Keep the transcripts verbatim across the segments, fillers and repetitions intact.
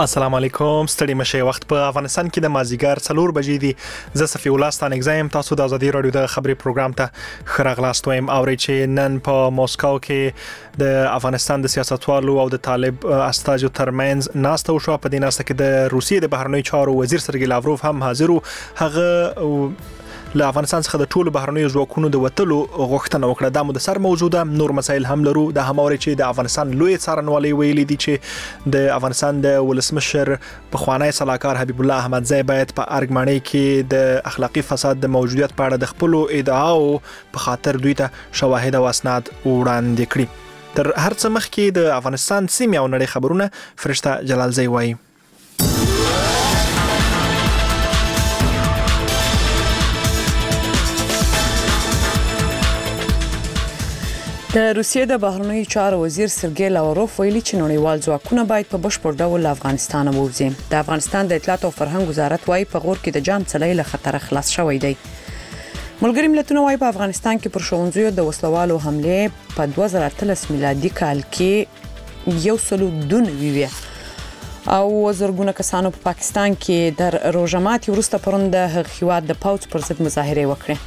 السلام علیکم ستړي مشه وخت په افغانستان کې د مازیګر څلور بجې دي زه صفی الله ستان اگزایم تاسو د ازادي رادیو د خبري پروګرام ته خراغلاست وایم او چې نن په موسکو کې د افغانستان د سیاستوالو او د طالب استازو ترمنځ ناسته وشو. په دې ناسته کې د روسیې د بهرنیو چارو وزیر سرګی لاوروف هم حاضر وو. هغه له افغانستان څخه د ټولو بهرنیو ځواکونو د وټلو غوښتنه وکړه. دا مو د سر موجوده نور مسایل هم لرو. د هماوري چې د افغانستان لوی څارنوالي ویلي دي چې د افغانستان د ولسمشر په خوانی صلاحکار حبیب الله احمدزی باید په ارګمانۍ کې د اخلاقی فساد د موجودیت په اړه د خپل ادعاو په خاطر دوی ته شواهد او اسناد وړاندې کړي. تر هر څه مخکې د افغانستان سیمه او نړۍ خبرونه فرشته جلالزی وایي. د روسیې د بهرنیو چارو وزیر سرګی لاوروف ویلي چې نړیوال ځواکونه باید په بشپړ ډول افغانستان ووځي. د افغانستان د اطلاعات او فرهنګ وزارت وايي په غور کې د جام څلې له خطر خلاص شوی دی. ملګری ملتونه وايي په افغانستان کې پر ښوونځیو د وسلوالو حمله په دوه زره اتلس میلادي کال کې یو سلو دون ویوي او زرګونه کسانو په پاکستان کې در روزماتي ورسته پروند د هغوی د پاوڅ پر ضد مظاهره وکړه.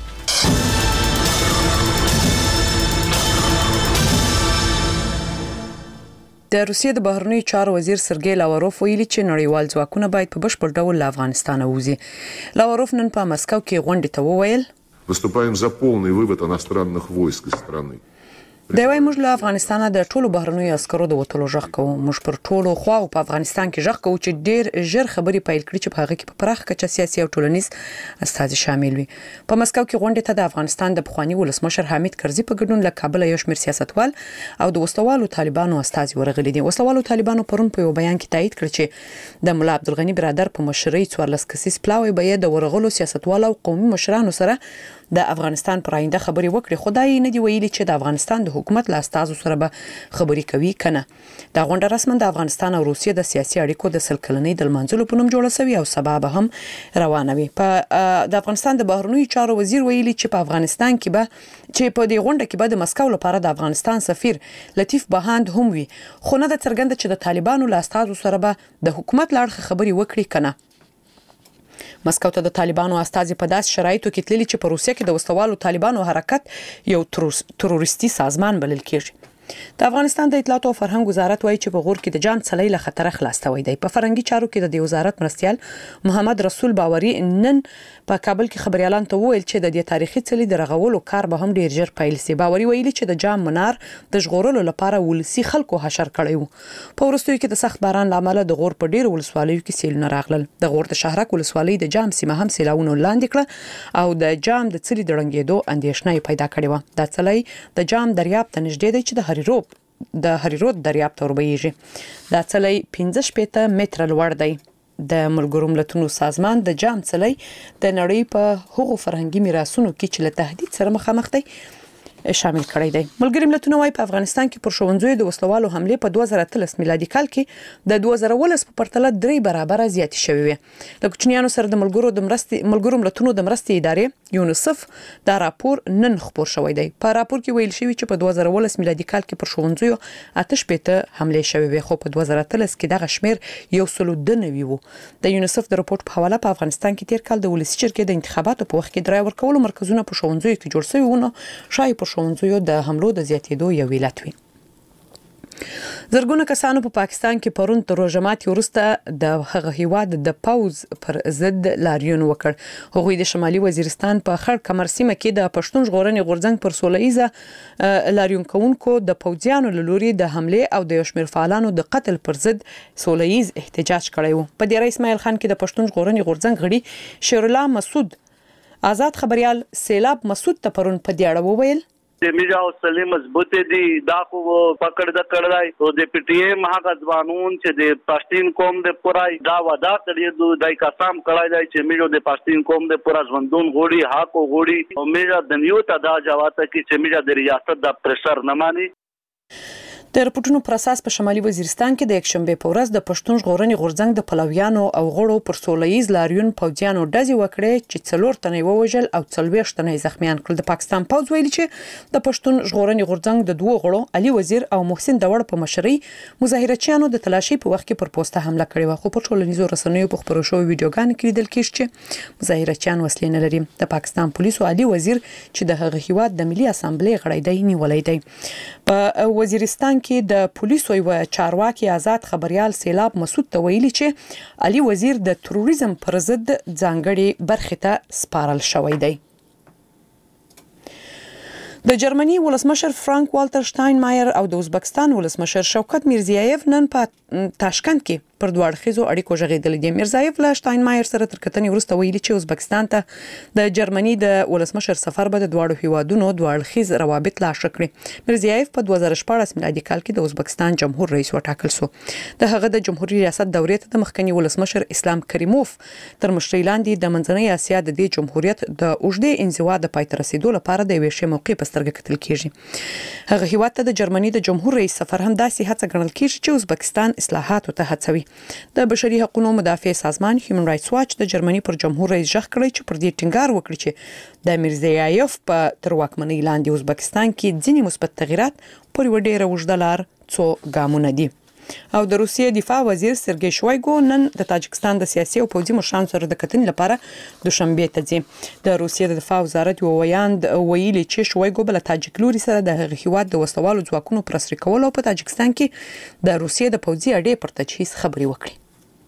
د روسیې د بهرنیو چارو وزیر سرګی لاوروف ویلي چې نړیوال ځواکونه باید په بشپړ ډول له افغانستان ووځي. لاوروف نن په مسکو کې غونډې ته وویل выступаем за полный вывод иностранных войск из страны. د وای موږ له افغانستان د ټولو بهرنیو عسکرو د وټلو ژغ کوو. موږ پر ټولو خواو په افغانستان کې ژغ کوو چې ډیر ژر خبري پیل کړي چې په هغه کې په پراخ کچه سیاسي او ټولنیز استازي شامل وي. په مسکو کې غونډه ته د افغانستان د پخوانی ولسمشر حامد کرزي په ګډون له کابل یو شمېر سیاستوال او د وسلوالو طالبانو استازي ورغلي دي. وسلوالو طالبانو پرون په یو بیان کې تایید کړ چې د مولا عبدالغنی برادر په مشرۍ څوارلس کسیز پلاوی به د ورغلو سیاستوالو او قومي مشرانو سره د افغانستان پر آینده خبري وکړي. خدای نه دی ویلي چې د افغانستان د حکومت له استازو سره به خبري کوي کنه. دا غونډه رسمن د افغانستان او روسیې د سیاسي اړیکو د سلکلنۍ د منځلو په نوم جوړه شوې او سبب هم روانه وي. په د افغانستان د بهرنیو چارو وزیر ویلي چې په افغانستان کې به چې په دې غونډه کې به د مسکو لپاره د افغانستان سفیر لطیف بهاند هم وي. خو نه د څرګنده چې د طالبانو له استازو سره به د حکومت لړخه خبري وکړي کنه. مسکو ته د طالبانو استازي په داس شرایطو کې تللی چې په روسیه کې د وسلوالو طالبانو حرکت یو تروریستي سازمان بلل کېږي. د افغانستان د اطلاعات او فرهنګ وزارت وايي چې په غور کې د جام څلې له خطر خلاص شوی دی. په فرهنګي چارو کې د دې وزارت مرستيال محمد رسول باوري نن په کابل کې خبريالان ته وویل چې د دې تاریخي څلې د رغولو کار به هم ډیر ژر پیل شي. باوري ویلي چې د جام منار د ژغورلو لپاره ولسی خلکو حشر کړی وو. په ورستیو کې د سخت باران لامل د غور په ډیر ولسوالیو کې سیلونه راغلل. د غور د شهرک ولسوالۍ د جام سیمه هم سیلاونه لاندې کړه او د جام د څلې د رنګېدو اندېښنه پیدا کړې و. د څلې د جام دریاب ته نږدې دی چې د هریروب د هریرود دریاب ته وربېږي. دا څلې پنځه شپېته متره لوړ دی. د ملګرو ملتونو سازمان د جام څلې د نړۍ په هغو فرهنګي میراثونو کې چې له تهدید سره مخامخ دی شامل کړی دی. ملګری ملتونه وايي په افغانستان کې پر ښوونځیو د وسلوالو حمله په دوه زره اتلس میلادي کال کې د دوه زره ولس په پرتله درې برابر زیات شوی وي. د کوچنیانو سره د ملګرو د مرستې ملګرو ملتونو د مرستې ادارې یونیسف دا راپور نن خبر شوی دی. په راپور کې ویل شوی چې په دوه زره ولس میلادي کال کې پر ښوونځیو اته شپېته حمله شوی وي خو په دوه زره اتلس کې دغه شمیر یو سلو دنوي وو. د یونیسف د راپور په حواله په افغانستان کې تیر کال د ولسی جرګې د انتخاباتو په وخت کې درای ورکولو مرکزونه په ښوونځیو کې جوړ شوي ونه شای په ښوونځیو د حملو د زیاتېدو یو علت وي. زرګونه کسانو په پاکستان کې پرون تر روزماتي ورسته د هغه هیواد د پاوز پر ضد لاریون وکړ. هغوی د شمالي وزیرستان په خړ کمر سیمه کې د پښتون ژغورنې غورځنګ پر سولهیزه لاریون کوونکو د پوځیانو له لوري د حمله او د یشمیر فعالانو د قتل پر ضد سولهیز احتجاج کړی و. په دې اسماعیل خان کې د پښتون ژغورنې غورځنګ غړي شیر الله مسعود آزاد خبريال سیلاب مسعود ته پرون په دې اړه وویل میجا حوصله مضبوط دي دا خو پکړ د کړای او د پی ټی ایم هغه ځوانون چې د پښتون قوم د پورای دا ودا کړی دوی دای قسم کړای دی چې میجو د پښتون قوم د پورا ژوندون غوړي حق او غوړي او میجا د نیو ته دا جواته کې چې میجا د ریاست د پرشر نه مانی. د رپورټونو پر اساس په شمالي وزیرستان کې د یکشنبه په ورځ د پښتون ژغورنې غورځنګ د پلویانو او غړو پر سولهییز لاریون پوځیانو ډزې وکړې چې څلور تنه ووژل او څلوېښت تنه زخمیان کړل. د پاکستان پوځ ویلي چې د پښتون ژغورنې غورځنګ د دوه غړو علي وزیر او محسن داوړ په مشرۍ مظاهرچیانو د تلاشي په وخت کې پر پوسټه حمله کړې و، خو په ټولنیزو رسنیو په خبرو شوی ویډیوګان کې لیدل کېږي چې مظاهرچیان وسلې نه لري. د پاکستان پولیسو علي وزیر چې د هغه هیواد د ملي اسامبلې غړی دی نیولای دی. په وزیرستان کې د پولیسو یو چارواکي آزاد خبريال سیلاب مسعود ته ویلي چې علي وزیر د تروریزم پر ضد ځانګړي برخه ته سپارل شوی دی. د جرمني ولسمشر فرانک والټر شټاینمایر او د ازبکستان ولسمشر شوکت میرزیایف نن په تاشکند کې پر دوه اړخیزو اړیکو ژغېدل دي. میرزیایف له شټاینمایر سره تر کتنې وروسته ویلي چې ازبکستان ته د جرمني د ولسمشر سفر به د دواړو هیوادونو دوه اړخیز روابط لا ښه کړي. میرزیایف په دوه زره شپاړس میلادي کال کې د ازبکستان جمهور رئیس وټاکل شو. د هغه د جمهوریت ریاست دورې ته د مخکنی ولسمشر اسلام کریموف تر مشرۍ لاندې د منځنۍ اسیا د دې جمهوریت د اوږدې انزوا د پای ته رسیدو لپاره د یوې ښې موقع په سترګه کتل کیږي. هغه هیواد ته د جرمني د جمهور رئیس سفر هم داسې هڅه ګڼل کیږي چې ازبکستان اصلاحاتو ته هڅوي. د بشري حقوقو مدافع سازمان هیومن رائټس واچ د جرمني پر جمهور رئیس ژغ کړی چې پر دې ټینګار وکړي چې د میرزیایف په تر واکمنۍ لاندې ازبکستان کې ځینې مثبت تغیرات پر یوه ډېره اوږده لار څو ګامونه دي. او د روسیې دفاع وزیر سرګی شویګو نن د تاجکستان د سیاسي او پوځي مشرانو سره د کتنې لپاره دوشنبه ته ځي. د روسیې د دفاع وزارت یو ویاند ویلي چې شویګو بل تاجک لوري سره د هغه هیواد د وسلوالو ځواکونو پر اسري کول او په تاجکستان کې د روسیې د پوځي اډې پر تجهیز خبري وکړي.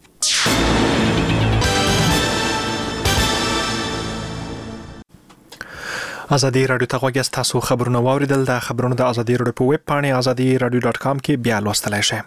ازادي رادیو ته غوږی تاسو خبرونه واوریدل. د خبرونو د ازادي رادیو په ویب پاڼه ازادي رادیو ډاټ کام کې بیا لوستلای شئ.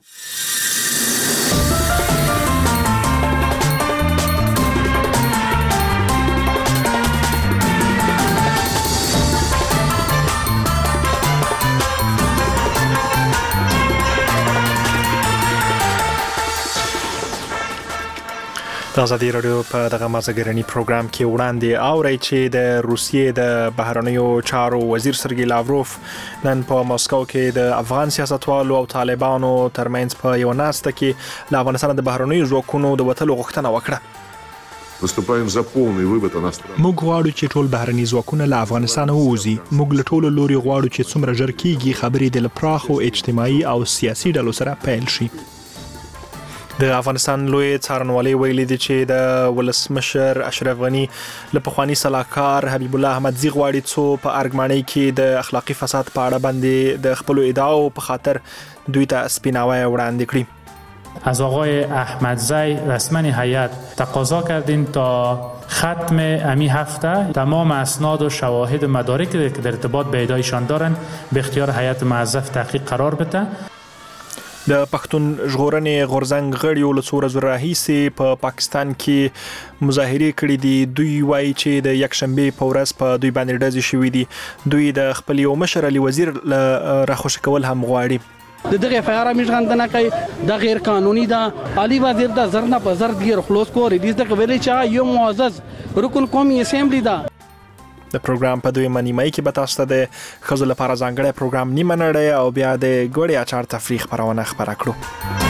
د ازادي رادیو په دغه مازګرنی پروګرام کې وړاندې اوري چې د روسیې د بهرنیو چارو وزیر سرګی لاوروف نن په مسکو کې د افغان سیاستوالو او طالبانو ترمنځ په یو ناسته کې د افغانستان د بهرنیو ځواکونو د وټلو غوښتنه وکړه. Выступаем за полный вывод иностранных. موږ غواړو چې ټول بهرني ځواکونه له افغانستان ووځي. موږ له ټولو لوري غواړو چې څومره ژر کېږي خبرې د پراخو اجتماعي او سیاسي ډلو سره پیل شي. د افغانستان لوی څارنوالي ویلي دي چې د ولسمشر اشرف غنی له پخوانی سلاکار حبیب الله احمدزی غواړي څو په ارګمانۍ کې د اخلاقی فساد په اړه باندې د خپل ادعاو په خاطر دوی ته سپیناوی وړاندې کړي. از آقای احمدزی رسما هیئت تقاضا کردیم تا ختم امی هفته تمام اسناد و شواهد و مدارکی که در ارتباط به ادعایشان دارند به اختیار هیئت موظف تحقیق قرار بده. د پښتون ژغورنې غورځنګ غړي له څو ورځې راهیسې په پاکستان کې مظاهرې کړې دي. دوی وایي چې د یکشنبه په ورځ په دوی باندې ډزې شوې دي. دوی د خپل یو مشر علي وزیر راخوش کول هم غواړي. د دغه فقره میشغندنه کوي د غیر قانوني ده. علي وزیر د زرنه په زر دیر خلاص کو ریډیز د ویلي چې یو معزز رکن قومي اسمبلی ده. د پروګرام په دوی منیمای کې به تاسو ته د خزو لپاره ځانګړی پروګرام نیمه نړۍ او بیا د ګوړې اچار تفریح خبرونه خبره کړو.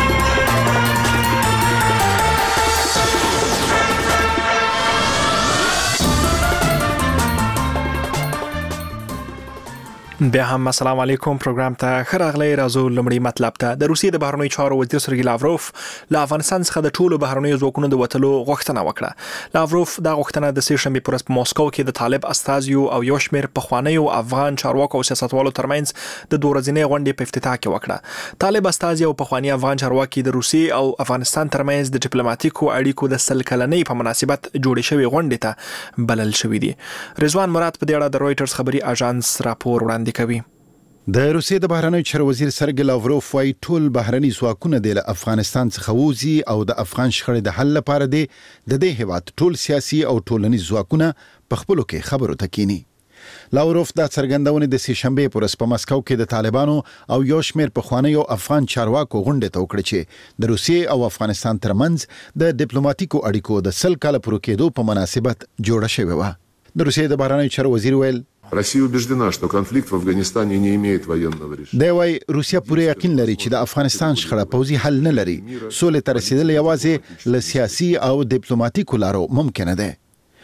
بیا هم السلام علیکم. پروګرام ته خراغلی راځو. لمړی مطلب ته د روسیې د بهرنیو چارو وزیر سرګی لاوروف له افغانستان څخه د ټولو بهرنیو ځواکونو د وټلو غوښتنه وکړه. لاوروف دا غوښتنه د سه شنبې پر ورځ په موسکو کې د طالب استازیو او یو شمېر پخوانیو افغان چارواکو او سیاستوالو ترمنځ د دوه ورځې غونډې په افتتاح کې وکړه. طالب استازي او پخوانی افغان چارواکي د روسیې او افغانستان ترمنځ د ډیپلوماټیکو اړیکو د سل کلنۍ په مناسبت جوړې شوې غونډې ته بلل شوې دي. رضوان مراد په دې اړه د رويټرز خبري اژانس راپور وړاندې کوي. د روسیې د بهرنیو چارو وزیر سرګی لاوروف وايي ټول بهرني ځواکونه د افغانستان څخه وځي او د افغان شخړې د حل لپاره د دې هیواد ټول سیاسي او ټولنیز ځواکونه په خپلو کې خبرو ته کینی. لاوروف دا څرګندونه د سه شنبې پر ورځ په مسکو کې د طالبانو او یو شمېر پخوانیو افغان چارواکو غونډه ته وکړه چې د روسیې او افغانستان ترمنځ د ډیپلوماټیکو اړیکو د سل کال پوره کېدو په مناسبت جوړه شوې و. د روسیې د بهرنیو چارو وزیر ویل Россия убеждена, что конфликт в Афганистане не имеет военного решения. دی وای روسیا پوره یقین لري چې د افغانستان شخړه پوځي حل نه لري. سولې ته رسیدل یوازې له سیاسي او ډیپلوماټیکو لارو ممکن ده.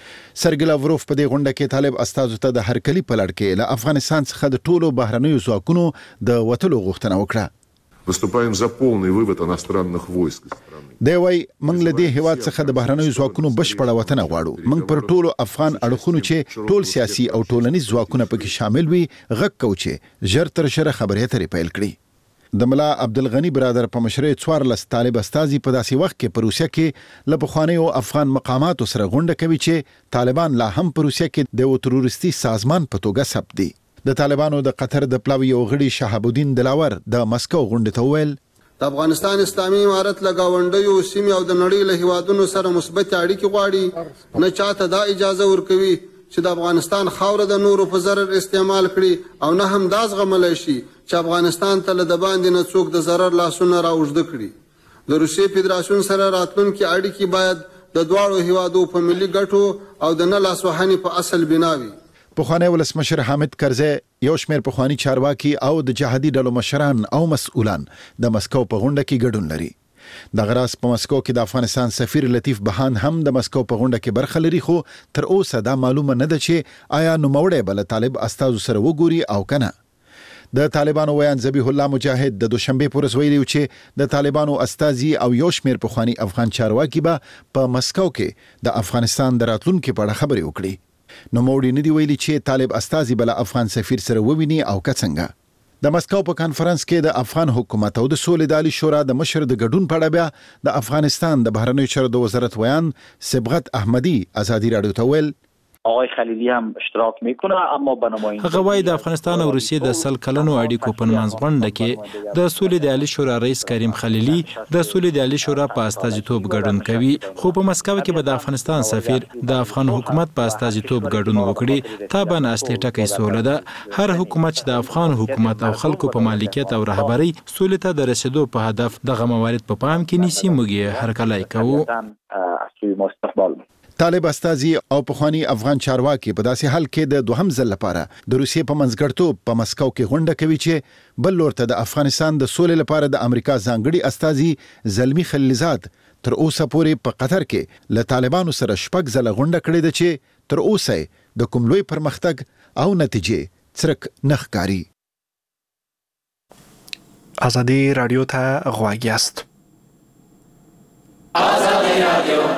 سرګي لاوروف په دې غونډه کې طالب استازو ته د هرکلي په لړ کې له افغانستان څخه د ټولو بهرنیو ځواکونو د وټلو غوښتنه وکړه. Выступаем за полный вывод иностранных войск из страны. دی وای موږ له دې هیواد څخه د بهرنیو ځواکونو بشپړه وطن غواړو. موږ پر ټولو افغان اړخونو چې ټول سیاسي او ټولنیز ځواکونه پکې شامل وي غږ کوو چې ژر تر ژره خبرې اترې پیل کړي. د ملا عبدالغنی برادر په مشرۍ څوارلس طالب استازي په داسې وخت کې په روسیه کې له پخوانیو افغان مقاماتو سره غونډه کوي چې طالبان لا هم په روسیه کې د یو تروریستي سازمان په توګه ثبت دي. د طالبانو د قطر د پلاوي یو غړي شهاب الدین دلاور د مسکو غونډې ته وویل د افغانستان اسلامي امارت له گاونډیو سیمې او د نړۍ له هیوادونو سره مثبت اړیکې غواړي، نه چاته دا اجازه ورکوي چې د افغانستان خاوره د نورو په ضرر استعمال کړي او نه هم دا زغملی شي چې افغانستان ته له د باندې نه څوک د ضرر لاسونه راوږده کړي. د روسیې فدراسیون سره راتلونکي اړیکې باید د دواړو هیوادو په ملي ګټو او د نه لاسوهنې په اصل بنا وي. پخوانی ولسمشر حامد کرزی یو شمیر پخوانی چارواکي او د جهادي ډلو مشران او مسؤلان د مسکو په غونډه کې ګډون لري. د غراس په مسکو کې د افغانستان سفیر لطیف بهان هم د مسکو په غونډه کې برخه لري، خو تر اوسه دا معلومه نه ده چې آیا نوموړی بل طالب استازو سره وګوري او کنه. د طالبانو ویان ذبیح الله مجاهد د دوشنبه پر ورځ ویلي چې د طالبانو استازي او یو شمیر پخوانی افغان چارواکي به په مسکو کې د افغانستان د راتلونکو په اړه خبرې وکړي. نو موړي ندی ویلي چې طالب استازي بل افغان سفیر سره وویني او کڅنګه. د مسکو په کانفرنس کې د افغان حکومت او د سولې د عالی شورا د مشر د ګډون په اړه بیا د افغانستان د بهرنیو چارو د وزارت ویان صبغت احمدی ازادي رادیو ته ویل آقای خلیلی هم اشتراک میکنه، اما به نماینده هغه وایي د افغانستان او روسیې د سل کلنو اړیکو په منځ غونډه کې د سولې د عالی شورا رئیس کریم خلیلی د سولې د عالی شورا په استازیتوب ګډون کوي، خو په مسکو کې به د افغانستان سفیر د افغان حکومت په استازیتوب ګډون وکړي. طبعا اصلي ټکی سوله ده. هر حکومت چې د افغان حکومت او خلکو په مالکیت او رهبری سولې ته د رسیدو په هدف دغه موارد په پام کې نیسي، موږ یې هرکلی کوو. طالب استازي او پخوانی افغان چارواکي په داسې حال کې د دوهم ځل لپاره د روسیې په منځګړتوب په مسکو کې غونډه کوي چې بل لور ته د افغانستان د سولې لپاره د امریکا ځانګړي استازي زلمی خلیلزاد تر اوسه پورې په قطر کې له طالبانو سره شپږ ځله غونډه کړې ده چې تر اوسه د کوم لوی پرمختګ او نتیجې څرک نه ښکاري. ازادي رادیو ته غوږ یاست. ازادي رادیو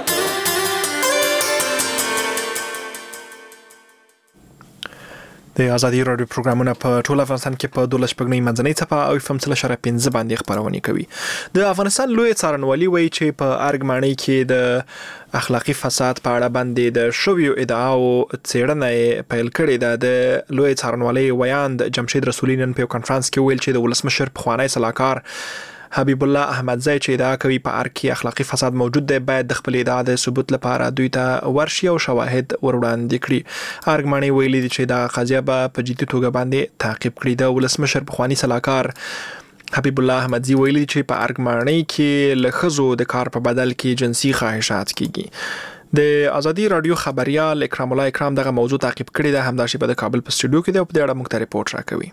د ازادي رادیو پروګرامونه په ټول افغانستان کې په دولس پګنۍ منځنۍ څپه او اف ام څلور اشاریه پنځه باندې خبرونه کوي. د افغانستان لوی څارنوالي وایي چې په ارګمانۍ کې د اخلاقی فساد په اړه باندې د شویو ادعاو څېړنه پیل کړې ده. د لوی څارنوالي ویاند جمشید رسولي نن په کانفرنس کې ویل چې د ولسمشر پخوانی سلاکار حبیب الله احمدزی چې ادعا کوي په ارګ کې اخلاقی فساد موجود دی باید د خپل ادعا د ثبوت لپاره دوی ته ورشي او شواهد وروړاندې کړي. ارګمانۍ ویلي چې دا قضیه به په جدي توګه باندې تعقیب کړي. د ولسمشر پخوانی سلاکار حبیب الله احمدزی ویلي چې په ارګمانۍ کې له ښځو د کار په بدل کې جنسي خواهشات کیږي. د ازادي رادیو خبريال اکرام الله اکرام دغه موضوع تعقیب کړي ده، همداشي په کابل په سټوډیو کې د په اړه موږ ته ریپورت راکوي.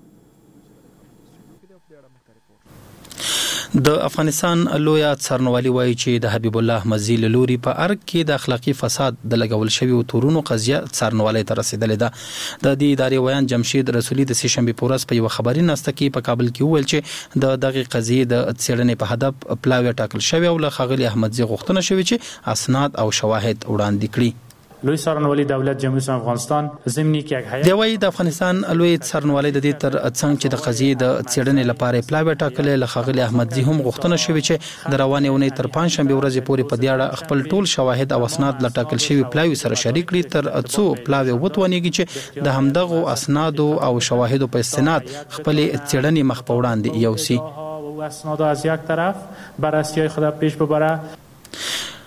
د افغانستان لوی څارنوالي وایي چې د حبیب الله احمدزی له لوري په ارګ کې د اخلاقی فساد د لګول شوی او تورونو قضیه څارنوالي ته رسیدلې ده. د دې ادارې ویان جمشید رسولي د سه شنبه پورس په یو خبري ناسته کې په کابل کې ویل چې د دغه قضیه د څېړنې په هدف پلاوی ټاکل شوی او له خغلی احمدزی غوښتنه شوی چې اسناد او شواهد وړاندې کړي. لوی څارنوالي دولت جمهوریت افغانستان ضمنی کې یک هیئت دی وایي د افغانستان لوی څارنوالي د دې تر څنګ چې د قضیې د څېړنې لپاره پلاوی ټاکلې له خغلی احمدزی هم غوښتنه شوی چې د روانې اونۍ تر پنځ شنبه ورځې پورې په دې اړه خپل ټول شواهد او اسناد له ټاکل شوی پلاوی سره شریک کړي تر څو پلاوی وتوانیږي چې د همدغو اسناد او شواهد په استناد خپل څېړنې مخ په وړاندې یوسي. اسناد از یک طرف بررسی خود پیش ببره.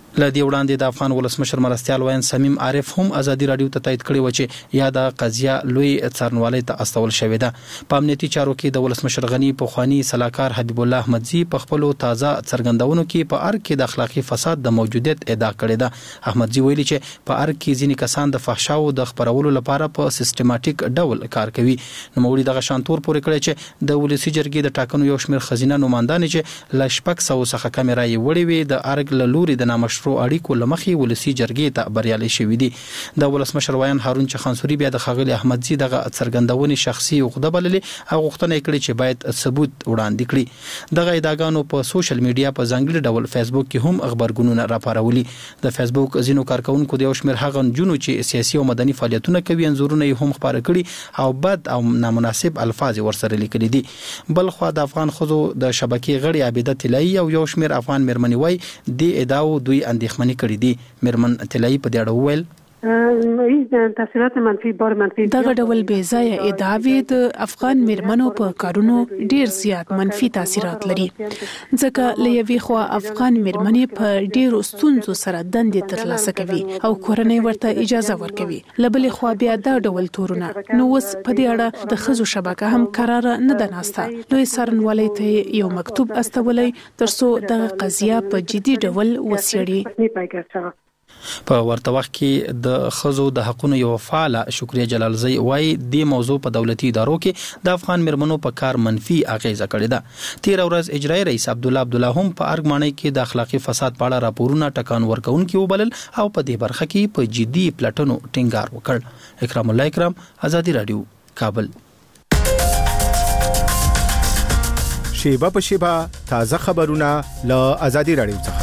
لدی وړاندې د افغان ولسمشر مرستيال وین سمیم عارف هم ازادي رادیو ته تایید کړی و چې یا د قضیه لوی څارنوالۍ ته استول شوې ده. په امنیتي چارو کې د ولسمشر غنی پخوانی صلاحکار حبیب الله احمدزی په خپل تازه څرګندونو کې په ارګ کې د اخلاقی فساد د موجودیت ادعا کړې ده. احمدزی ویلي چې په ارګ کې ځینې کسان د فحشاو د خبرولو لپاره په سیستماتیک ډول کار کوي. نو موري دغه شانتور پورې کړی چې د ولسی جرګې د ټاکنو یو شمېر خزینه نمائندان چې ل شپږ سوه څخه کیمرا یې وړي وي د ارګ له لوري د نامشروع اړیکو لمخې ولسی جرګې ته بریالي شوې دي. د ولسمشر ویان هارون چخانسوري بیا د خاغلی احمدزی دغه څرګندونې شخصي عقده بللې او غوښتنه کړې چې باید ثبوت وړاندې کړي. دغه ادعاګانو په سوشل میډیا په ځانګړي ډول فیسبوک کې هم خبرګونونه راپارولي. د فیسبوک ځینو کارکونکو د یو شمېر هغه نجونو چې سیاسي او مدني فعالیتونه کوي انځورونه یې هم خبره کړي او بد او نامناسب الفاظ ورسره لیکلي دي. بل خو د افغان خزو د شبکې غړي عابده طلایي او یو شمېر افغان مېرمنې وای د ادعاو دوی اندېښمنې کړې دي. مېرمن طلایي په دې اړه وویل تاثیرات منفي بار منفي دغه ډول بې ځایه ادعاوې د افغان میرمنو په کارونو ډیر زیات منفي تاثیرات لري ځکه له یوې خوا افغان میرمنې په ډیرو ستونزو سره دندې ترلاسه کوي او کورنۍ ورته اجازه ورکوي. له بلې خوا بیا دا ډول تورونه نو اوس په دې اړه د ښځو شبکه هم قراره نه ده ناسته. لوی څارنوالۍ ته یو مکتوب استولی ترڅو دغه قضیه په جدي ډول وڅېړي. په ورته وخت کې د خزو د حقونو یو فعال شکریه جلالزی وای د موضوع په دولتي ادارو کې د افغان میرمنو په کار منفي اغیزه کړې ده. تیر ورځ اجرایی رئیس عبد الله عبد الله هم په ارګ مانۍ کې د اخلاقی فساد په اړه راپورونه ټکان ورکونکي وبلل او په دې برخه کې په جدي پلټنو ټینګار وکړ. اکرام الله اکرام، ازادي رادیو، کابل. شیبه په شیبه تازه خبرونه له ازادي رادیو څخه.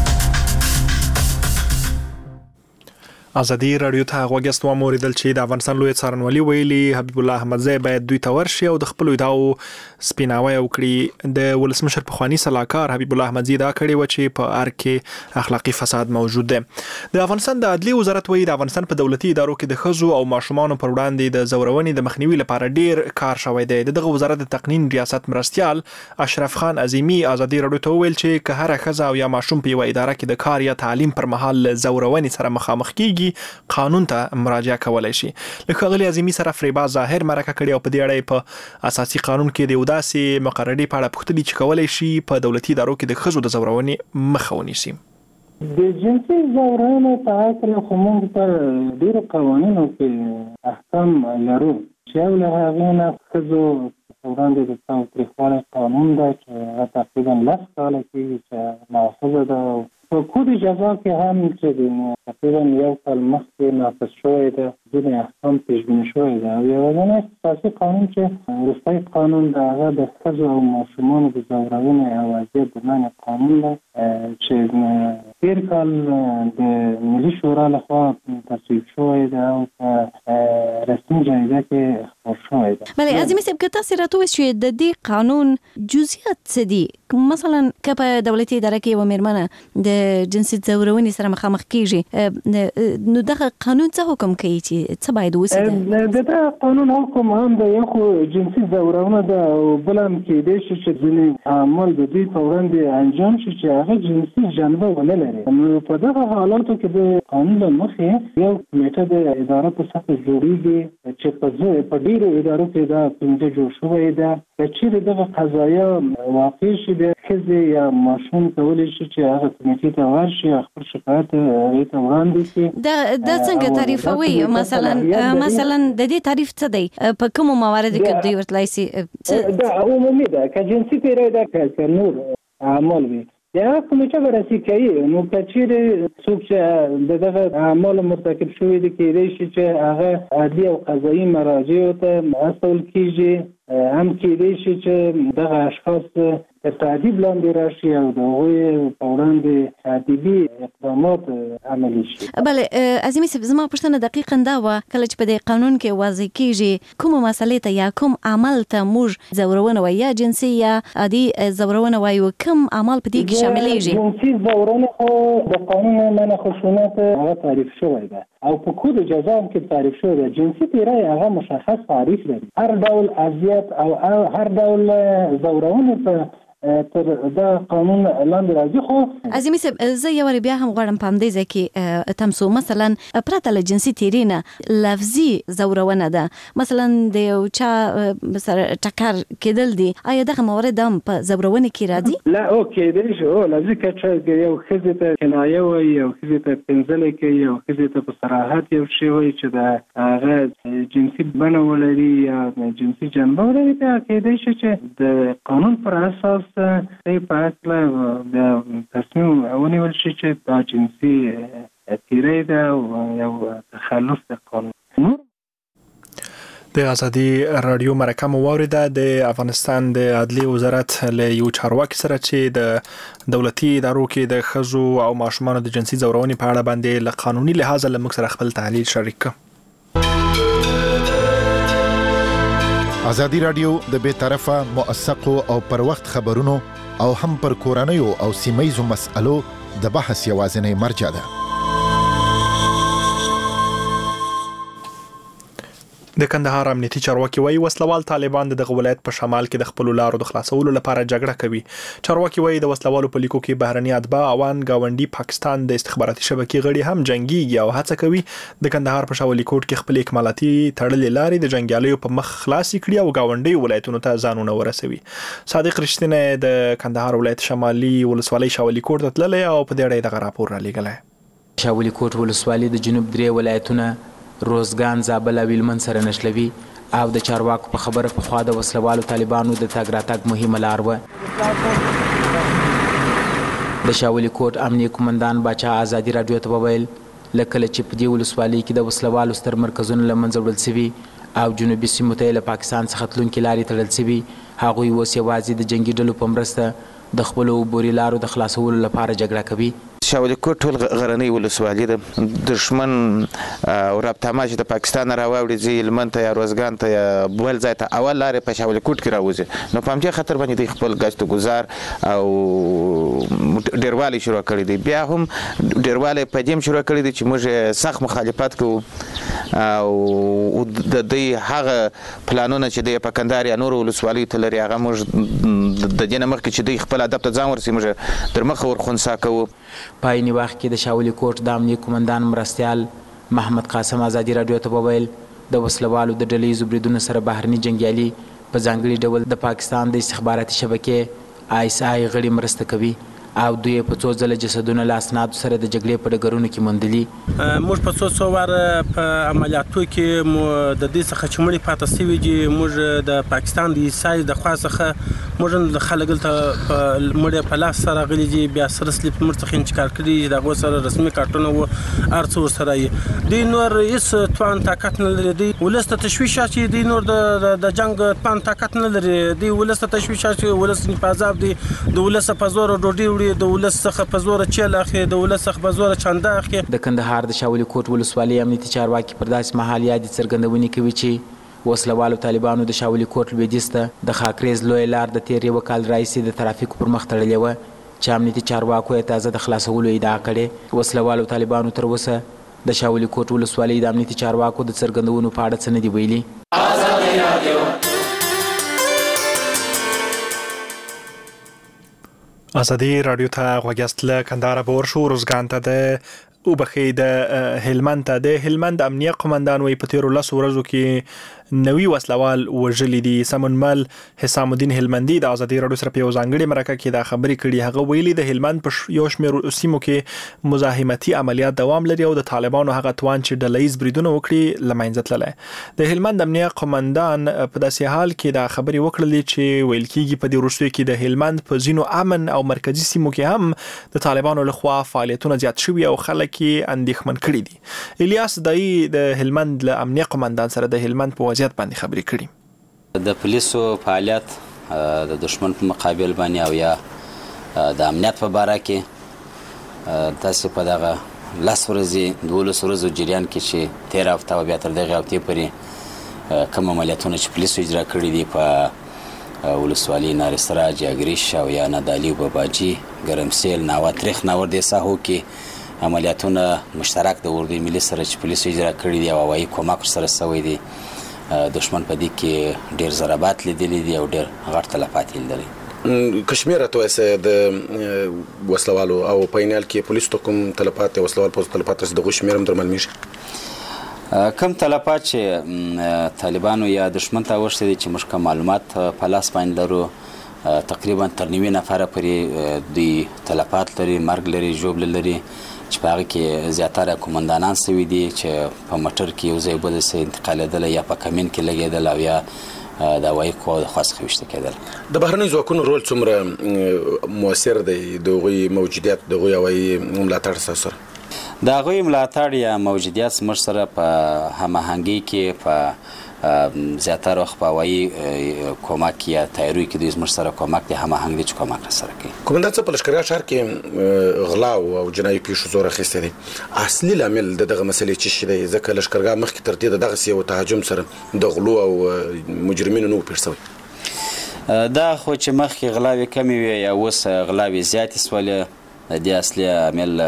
ازادي رادیو ته غوږیست و موریدل چې د افغانستان لوی څارنوالي ویلي حبیب الله احمدزی باید دوی ته ورشي او د خپل ادعاو سپیناوی وکړي. د ولسمشر پخوانی صلاحکار حبیب الله احمدزی دا کړی و چې په ارګ کې اخلاقی فساد موجود دی. د افغانستان د عدلي وزارت وایي د افغانستان په دولتي ادارو کې د ښځو او ماشومانو پر وړاندې د زورونې د مخنیوي لپاره ډیر کار شوی دی. دغه وزارت د تقنین ریاست مرستيال اشرف خان عظیمی ازادي رادیو ته ویل چې که هر ښځه او یا ماشوم په یو اداره کې د کار یا تعلیم پر مهال زورونې سره مخامخ کیږي قانون ته مراجعه کولای شي. له ښاغلي عظیمی سره فریبا ظاهر مرکه کړې او په دې اړه په اساسي قانون کې د وداسې مقررې په اړه پوښتنې چې کولای شي په دولتي ادارو کې د ښځو د زورونې مخه ونیسي. د جنسي زورونې په اړه خو موږ پر ډېرو قوانینو کې احکام لرو چې یو له هغې نه ښځو وړاندې د تاوتریخوالي قانون ده چې تقریبا لس کاله کېږي چې نافذه ده. په کود جزا کې هم چې تقریبا یو کال مخکې نافذ شوی ده، ځینې احکام پیشبیني شوی ده او یوازینی اساسي قانون چې وروستی قانون د هغه د ښځو او ماشومانو د زورونې او اذیت د منع قانون ده چې تېر کال د ملي شورا لخوا تصویب شوی ده او په رسمي جریده کې خپور شوی ده. بله عظیمي صاحب که تاسې راته ووایئ چې د دې قانون جزئیات څه دي؟ مثلا که په دولتي اداره کې یوه مېرمنه د جنسي زورونې سره مخامخ کیږي نو دغه قانون څه حکم کوي چې څه باید وسي؟ د دغه قانون حکم هم د یو خو جنسي زورونه ده او بل هم کېدای شي چې ځینې اعمال د دوی په وړاندې انجام شي چې هغه جنسي جنبه ونه لري. نو په دغه حالاتو کې د قانون له مخې یو کمیټه د اداره په سطحه جوړیږي چې په په ډېرو ادارو کې دا کمیټه جوړ شوی ده. که چیرې دغه قضایا واقع شي بیا ښځې یا ماشوم کولی شي چې هغه کمیټې ته ورشي خپل شکایت هغې ته وړاندې کړي. دا څنګه تعریفوي؟ مثلا مثلا د دې تعریف څه دی؟ په کومو مواردو کې دوی ورتلای شي؟ دا عمومي ده، که جنسي پیری ده که نور اعمال وي یا کمیټه به رسي کوي. نو که چیرې څوک چې د دغه اعمالو مرتکب شوي دي کېدای شي چې هغه عدلي او قضایي مراجعو ته استول کېږي. هم کېدای شي چې دغه اشخاص تر تعذیب لاندې راشي او د هغوی په وړاندې تعذیبي اقدامات عملي شي. بله عظیمي صاحب زما پوښتنه دقیقا دا وه کله چې په دې قانون کې واضح کېږي کومو مسلې ته یا کوم عمل ته موږ زورونه وایو یا جنسي یا عادي زورونه وایو، کوم عمل په دې کې شاملیږي؟ جنسي زورونه خو د قانون منع خشونت هغه تعریف شوی ده او په کود جزا هم کې تعریف شوی ده. جنسي پیری هغه مشخص تعریف لري. هر ډول اذیت او هر ډول زورونه په تر دا قانون لاندې راځي. خو عظیمي صاحب زه یو ور بیا هم غواړم پام دی ځکه تاسو مثلا پرته له جنسي تیرینه لفظي زورونه ده، مثلا د یو چا سره ټکر کېدل دي، آیا دغه موارد هم په زورونه کې راځي؟ لا اوکې دی شو لفظي کچه یو خزه ته کنایه وي، یو خزه ته پنځلې کې، یو خزه ته په صراحت یو شی وي چې دا هغه جنسي بڼه ولري یا جنسي جنبه ولري، ته کېدای شي چې د قانون پر اساس ته په اصله د تصمیم ونیول شي چې دا جنسي تیری ده او یو تخلف د قانون. د ازادي رادیو مرکه مو واوریده. د افغانستان د عدلي وزارت له یو چارواکي سره چې د دولتي ادارو کې د ښځو او ماشومانو د جنسي ځورونې په اړه باندې له قانوني لحاظه له موږ سره خپل تحلیل شریک کړ. ازادي رادیو د بې طرفه موثقو او پر وخت خبرونو او هم پر کورنیو او سیمه‌یزو مسألو د بحث یوازینی مرجع ده. د کندهار امنیتي چارواکي وایي وسلوال طالبان د دغه ولایت په شمال کې د خپل لارو د خلاصولو لپاره جګړه کوي. چارواکي وایي د وسلوالو په لیکو کې بهرني اتباع اوان گاونډي پاکستان د استخباراتي شبکې غړي هم جنگيږي او هڅه کوي د کندهار په شاولي کوټ کې خپل اکمالاتي تړلې لارې د جنگیالیو په مخ خلاصي کړي او گاونډي ولایتونو ته ځانونه ورسوي. صادق رښتینه د کندهار ولایت شمالي ولسوالۍ شاولي کوټ ته تللی او په دې اړه دغه راپور را لېږلی. شاولي کوټ ولسوالۍ د جنوب درې ولایتونه روزګان، زابل او هلمند سره نښلوي او د چارواکو په خبره پخوا د وسلوالو طالبانو د تګ راتګ مهمه لار وه. د شاولي کوټ امنیه قومندان باچا ازادي راډیو ته وویل له کله چې په دې ولسوالۍ کې د وسلوالو ستر مرکزونه له منځه وړل سوي او جنوبي سیمو ته له پاکستان څخه تلونکي لارې تړل سوي، هغوی اوس یوازې د جنګي ډلو په مرسته د خپلو عبوري لارو د خلاصولو لپاره جګړه کوي. شاولي کوټ ټول غرنۍ ولسوالي ده. دشمن او رابطه چې د پاکستان راوړي ځي هلمند ته یا روزګان ته یا بل ځای ته اول لارې په شاولي کوټ کې راوځي، نو په همدې خطر باندې دوی خپل ګشت گزار او ډیروالی شروع کړی دی. بیا هم ډیروالی په دې شروع کړی دی چې موږ سخت مخالفت کوو او د دوی هغه پلانونه چې د په کندهار یا نور ولسوالۍ ته لري هغه موږ د دې نه مخکې چې دوی خپل هدف ته ځان ورسوي موږ در مخه ورخنثی کوو. په عیني وخت کې د شاولي کوټ د امنیه قومندان مرستیال محمد قاسم ازادي راډیو ته وویل د وسلوالو د ډلهییزو بریدونو سره بهرني جنګیالي په ځانګړي ډول د پاکستان د استخباراتي شبکې آی اس آی غړي مرسته کوي او دوی په څو ځله جسدونه له اسنادو سره د جګړې په ډګرونو کې موندلي. موږ په څو څو واره په عملیاتو کې مو د دې څخه چې مړي پاتې سوي دي موږ د پاکستان د ایسای د خوا څخه موږ د خلک دلته مړي په لاس سره غلي دي، بیا سره سلیپ موږ څخه انتقال کړي د هغو سره رسمي کارتونه وو هر څه ورسره یې. دوی نور هېڅ توان طاقت نه لري، دوی ولس ته تشویش اچوي، دوی نور د جنګ توان طاقت نه لري، دوی ولس ته تشویش اچوي، ولس په عذاب دي، د ولس په زور ډوډۍ د ولس څخه په زور چیل اخی، د ولس څخه په زور چنده اخی. د کندهار د شاولي کوټ ولسوالۍ امنیتي چارواکي پر داسې مهال یادې څرګندونې کوي چې وسلوالو طالبانو د شاولي کوټ لویدیځ ته د خاکریز لویه لار د تېر یوه کال راهیسې د ترافیکو پر مخ تړلې وه چې امنیتي چارواکو یې تازه د خلاصولو ادعا کړې. وسلوالو طالبانو تر اوسه د شاولي کوټ ولسوالۍ د امنیتي چارواکو د څرګندونو په اړه څه نه دي ویلي. ازادي رادیو ته غوږیاست. له کندهار به ورشو روزګان ته د وبخښئ د هلمند ته د هلمند امنیه قومندان وایي په تېرو لسو ورځو کې نوي وسلوال وژلي دي. سمونمل حسام الدین هلمندي د ازادي رادیو سره په یو ځانګړې مرکه کې دا خبرې کړي. هغه ویلي د هلمند په یو شمېر سیمو کې مزاحمتي عملیات دوام لري او د طالبانو هغه توان چې ډلهییز بریدونه وکړي له منځه تللی. د هلمند امنیه قومندان په داسې حال کې دا خبرې وکړلې چې ویل کېږي په دې وروستیو کې د هلمند په ځینو امن او مرکزي سیمو کې هم د طالبانو لخوا فعالیتونه زیات شوي او خلک یې اندېښمن کړي دي. الیاس دایي د هلمند له امنیه قومندان سره د هلمند په وضعیت باندې خبرې کړي. د پولیسو فعالیت د دشمن په مقابل باندې او یا د امنیت په باره کې تاسو په دغه لس ورځې دولس ورځو جریان کې چې تېره هفته او بیا تر دغې هفتې پورې کوم عملیاتونه چې پولیسو اجرا کړي دي په ولسوالۍ نارسراج، اګریش او یا نادالي، باباجي، ګرمسیل، ناواتریخ، ناوردې ساحو کې عملیاتونه مشترک د اردوی ملي سره چې پولیسو اجرا کړي دي او هوایي کومک سره شوی دی. دشمن په دې کې ډېر ضربات لیدلي دي او ډېر غټ تلفات یې لیدلي. کشمیر ته وسه د وسلوالو او پاینال کې پولیس ته کوم تلفات وسلوال په تلفات د غشمیرم درمل میشه کم تلفات چې طالبانو یا دشمن ته ورسېدي دي چې موږ معلومات په لاس باندې لرو تقریبا تر نیوي نفره پورې دوی تلفات لري مرګ لري ژوبله لري چې په هغه کې زیاتره قومندانان سوي دي چې په موټر کې یو ځای بل ځای انتقالېدل یا په کمین کې لګېدل او یا د هوایي قواو د خوا څخه ویشته کېدل د بهرنیو ځواکونو رول څومره مؤثر دی د هغوی موجودیت د هغوی هوایي ملاتړ ستاسو سره د هغوی ملاتړ یا موجودیت زموږ سره په هماهنګۍ کې په زیاتره وخت په هوایي کمک یا تیاریو کې دوی زموږ سره کمک دی هماهنګ دي چې کمک راسره کوي قومندان صاحب په لښکرګاه ښار کې غلاو او جنایي پیښو زور اخیستی دی اصلي لامل د دغه مسلې څه شی دی ځکه لښکرګاه مخکې تر دې د دغسې یو تهاجم سره د غلو او مجرمینو نه و پېښ شوی دا خو چې مخکې غلاوې کمې وې یا اوس غلاوې زیاتې سولې د دې اصلي عامل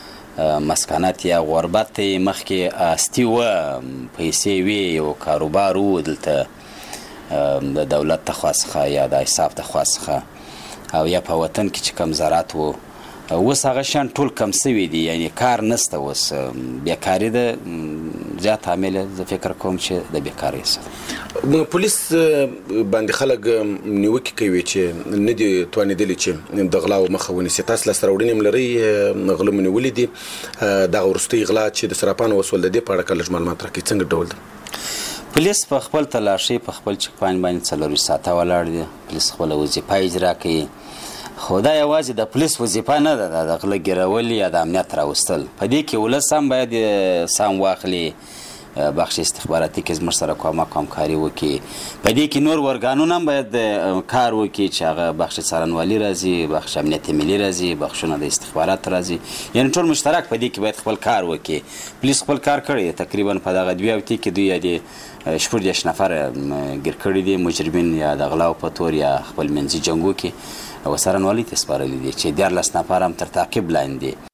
مسکنات یا غربت مخکې استی و پیسې وي یو کاروبار و دلته د دولت د خوا څخه یا د حساب د خوا څخه او یا په وطن کې چې کم زراعت و اوس هغه شیان ټول کم سوي دي یعنی کار نشته اوس بیکاري ده زیات عامل زه فکر کوم چې د بیکارۍ سره پولیس باندې خلک نیوکې کوي چې نه دي توانېدلي چې د غلاو مخه ونیسي تاسو لاسته راوړنې هم لرئ غله مو نیولي دي دغه وروستۍ غلا چې د سراپانو وسول د دې په اړه که لږ معلومات راکړئ څنګه ډول ده پولیس په خپل تلاشۍ په خپل چک پاین باندې څلورویشت ساعته ولاړ دي پولیس خپله وظیفه اجرا کوي خو دا یوازې د پولیس وظیفه نه ده د غله ګیرول یا د امنیت راوستل په دې کې ولس هم باید سام واخلي بخش استخباراتي کې زموږ سره کومک همکاري وکړي په دې کې نور ورګانونه هم باید کار وکړي چې هغه بخش څارنوالي راځي بخش امنیت ملي راځي بخشونه د استخبارات راځي یعنې ټول مشترک په دې کې باید خپل کار وکړي پولیس خپل کار کړی تقریبا په دغه دوه هفتې کې دوی د شپږ دېرش نفر ګیر کړي دي مجرمین یا د غلاو په تور یا خپل منځي جنګو کې او څارنوالي ته سپارلي دي چې دیارلس نفر هم تر تعقیب لاندې دي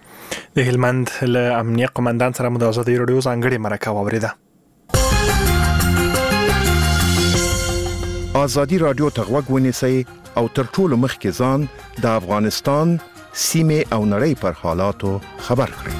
د هلمند له امنیه قومندان سره مو د ازادۍ راډیو ځانګړې مرکه واورېده ازادي راډیو ته غوږ ونیسئ او تر ټولو مخکې ځان د افغانستان سیمې او نړۍ پر حالاتو خبر کړئ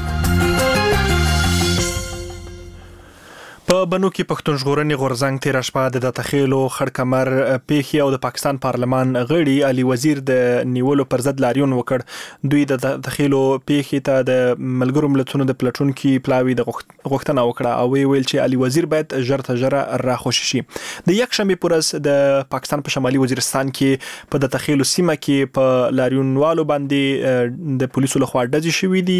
په بنو کې پښتون ژغورنې غورځنګ تیر شپه د تخیلو خړ کمر پیښې او د پاکستان پارلمان غړي علي وزیر د نیولو پر ضد لاریون وکړ دوی د تخیلو پیښې ته د ملګرو ملتونو د پلټونکو پلاوی د غوښتنه وکړه او ویل چې علي وزیر باید ژر تر ژره راخوشي شي د یک شنبه پورز د پاکستان په شمالي وزیرستان کې په د تخیلو سیمه کې په لاریونوالو باندې د پولیسو لخوا ډزې شوې دي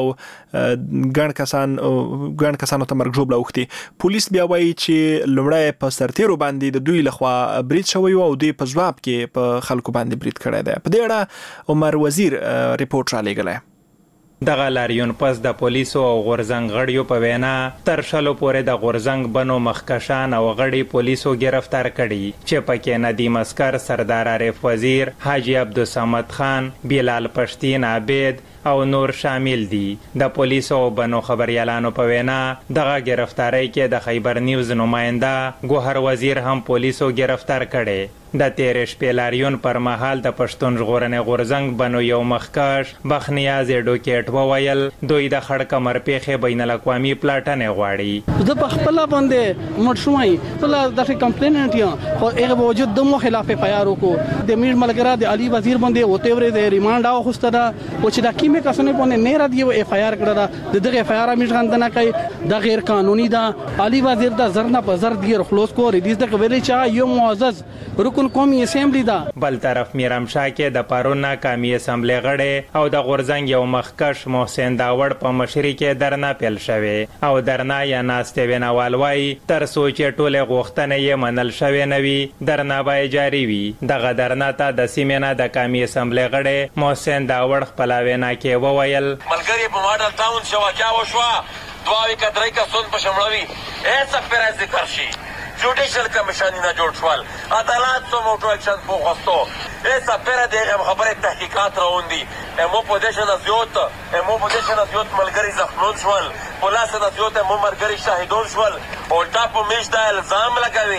او ګڼ کسان ګڼ کسانو ته مرګ ژوبله اوښتې پولیس بیا وایي چې لومړی په سرتیرو باندې د دوی لخوا برید شوی او دوی په ځواب کې په خلکو باندې برید کړی دی په دې اړه عمر وزیر ریپورت را لېږلی دغه لاریون پس د پولیسو او غورځنګ غړیو په وینا تر شلو پورې د غورځنګ بنو مخکشان او غړي پولیسو گرفتار کړي چې پکې ندیم اسکر سردار عارف وزیر حاجی عبدالصمد خان بلال پښتین عابد او نور شامل دي د پولیسو او بنو خبريالانو په وینا دغه گرفتاری کې د خیبر نیوز نماینده ګوهر وزیر هم پولیسو گرفتار کړي د تیر شپې لاریون پر مهال د پښتون ژغورنې غورځنګ بنو یو مخکش بخنیاز ډوکیټ وویل دوی د خړ کمر پیښې بین الاقوامي پلاټنې غواړي زه په خپل باندې مړ شوم ټول د کمپلینټ یم خو هغه باوجود د مو خلاف پیار وکړو د میر ملګرا د علي وزیر باندې وته ورې د ریمانډ او خوسته او چې د کیمه کسونه باندې نه را دی اف آی آر کړه د دغه اف آی آر میش غندنه کوي د غیر قانوني ده علي وزیر د زرنه په زر دی خلاص کو ریلیز د ویلې چې یو معزز رکن قومي اسمبلی ده بل طرف میرام شاه کې د پارون ناکامي اسمبلی غړي او د غورځنګ یو مخکش محسن داوړ په مشرۍ کې درنا پیل شوه او درنا یا ناسته ویناوال وای تر سوچ ټوله غوښتنه یې منل شوه نوي درنا به جاری وي دغه درنا ته د سیمینه د کامی اسمبلی غړي محسن داوړ خپل وینا کې وویل ملګری په ماډل ټاون شو واقعا وشو دواوی کډرای کا سون په شمړوي ایسا پر ذکر شي جوډیشل کمیشن نه جوړ شول عدالت سو موټو اکشن په غوښتو ایسا پر دغه خبره تحقیقات راوندي مو په دې شنه زیات مو په دې شنه زیات ملګری زخمون شول پولیس نه زیات مو مرګري شاهدون شول او ټاپ میش دا الزام لګوي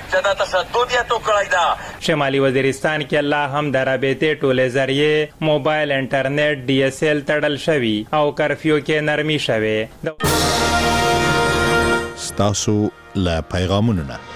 چې دا تشدد یې تو کړی دا. شمالي وزیرستان کې الله هم د رابطې ټولې ذریعې موبایل انټرنیټ ډي اس ال تړل شوي او کرفیو کې نرمي شوي. ستاسو له پیغامونو نه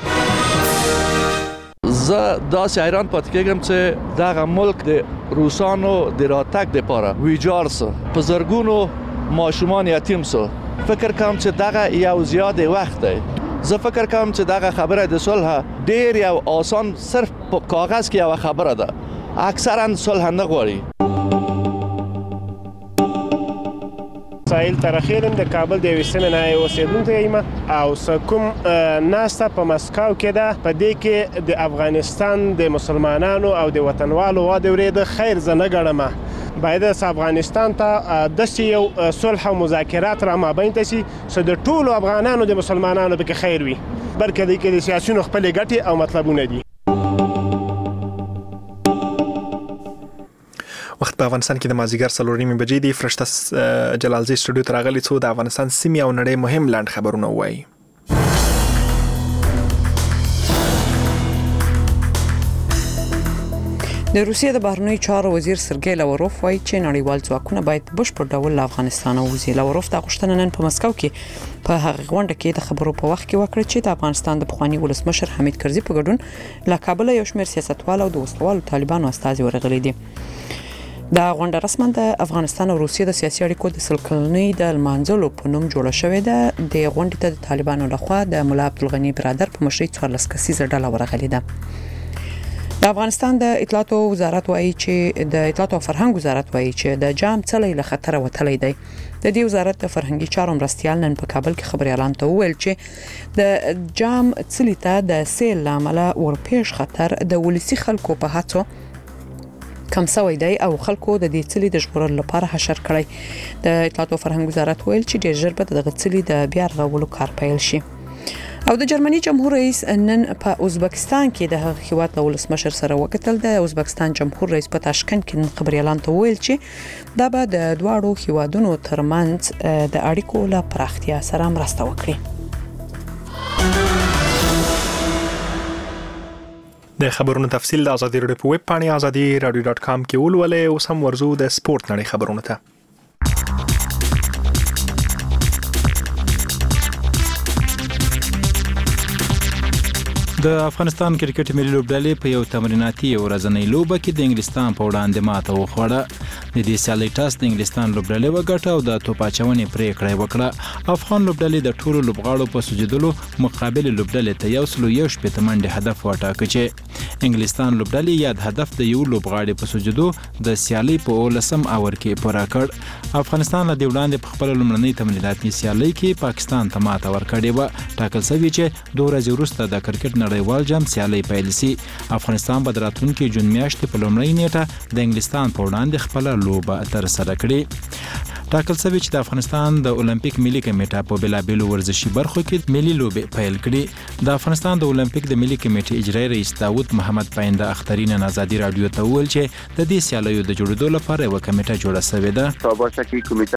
زه داسې حیران پاتې کېږم چې دغه ملک د روسانو د راتګ دپاره ویجاړ سو، په زرګونو ماشومان یتیم سو. فکر کوم چې دغه یو زیات وخت دی. زه فکر کوم چې دغه خبره د صلح ډیر یو آسان صرف په کاغذ کې یو خبره ده. اکثرا صلح نه غواړي. سایل ترخیرم د کابل د وسمه نه اوسیدونکو یم او سکم ناسته په مسکو کې ده. په دې کې د افغانستان د مسلمانانو او د وطنوالو و د ورید خیر زنه ګڼم. باید د افغانستان ته د یو صلح او مذاکرات را مابین تشي چې د ټولو افغانانو د مسلمانانو په خیر وي، بلکې د کې د سیاسيونو خپل ګټي او مطلبونه دي. وخت په افغانستان کې د مازیګر څلور نیمې بجې دی. فرشته جلالزی سټوډیو ته راغلی څو د افغانستان سیمې او نړۍ مهم لاند خبرونه وایي. د روسیې د بهرنیو چارو وزیر سرګی لاوروف وایي چې نړیوال ځواکونه باید بشپړ ډول له افغانستان ووځي. لاوروف دا غوښتنه نن په مسکو کې په هغه غونډه کې د خبرو په وخت کې وکړه چې د افغانستان د پخوانی ولسمشر حمید کرزي په ګډون له کابل یو شمېر سیاستوال او د وسلوالو طالبانو استازي ورغلي دي. دا غونډه رسما د افغانستان او روسیې د سیاسي اړیکو د سلکلنۍ د لمانځلو په نوم جوړه شوې ده. د غونډې ته د طالبانو لخوا د مولا عبدالغني برادر په مشرۍ څوارلس کسیزه ډله ورغلې ده. د افغانستان د اطلاعات وزارت وایي چې د اطلاعات او فرهنګ وزارت وایي چې د جام څلی له خطر وتلی دی. د دې وزارت د فرهنګي چارو مرستیال نن په کابل کې خبريالان ته وویل چې د جام څلی ته د سیل لامل ورپېښ خطر د ولسی خلکو په هڅو کم سوی دی او خلکو د دې څلی د ژغورلو لپاره حشر کړی. د اطلاعات او فرهنګ وزارت ویل چې ډېر ژر به دغه څلی د بیا رغولو کار پیل شي. او د جرمني جمهور رئیس نن په ازبکستان کې د هغه هیواد له ولسمشر سره وکتل. د ازبکستان جمهور رئیس په تاشکند کې خبريالان ته ویل چې دا به د دواړو هیوادونو ترمنځ د اړیکو له پراختیا سره مرسته وکړي. د خبرونو تفصیل د ازادي رادیو په ویب پاڼې ازادي رادیو ډاټ کام کې ولولئ. اوس هم ورزو د سپورت نړۍ خبرونه ته. د افغانستان کرکټ ملي لوبډلې په یو تمریناتي ورځنۍ لوبه کې د انګلستان په وړاندې ماته وخوړه. د دې سیالۍ ټاس د انګلستان لوبډلې وګټه او د توپ اچونې پریکړه وکړه. افغان لوبډلې د ټولو لوبغاړو په سجدلو مقابل لوبډلې ته یو سلو یو شپږ منډه هدف وټاکه چې انګلستان لوبډلې یاد هدف د یو لوبغاړي په سجدو د سیالۍ په ولسم اور کې پوره کړ. افغانستان له دې وړاندې په خپل لومړنۍ تمریناتي سیالۍ کې پاکستان ته ماته ورکړې و. ټاکل شوی چې دوه ورځې وروسته د کرکټ نړیوال جام سیالۍ پیل شي. افغانستان به د راتلونکي جون میاشتې په لومړۍ نیټه د انګلستان په وړاندې خپل لوبه ترسره کړي. ټاکل شوی چې د افغانستان د اولمپیک ملي کمیټه په بلابلو ورزشي برخو کې ملي لوبې پیل کړي. د افغانستان د اولمپیک د ملي کمیټې اجرایي رئیس داوود محمد پاینده اخترین ازادي رادیو ته ویل چې د دې سیالیو د جوړېدو لپاره یو کمیټه جوړه شوې ده. سابقه کې کمیټه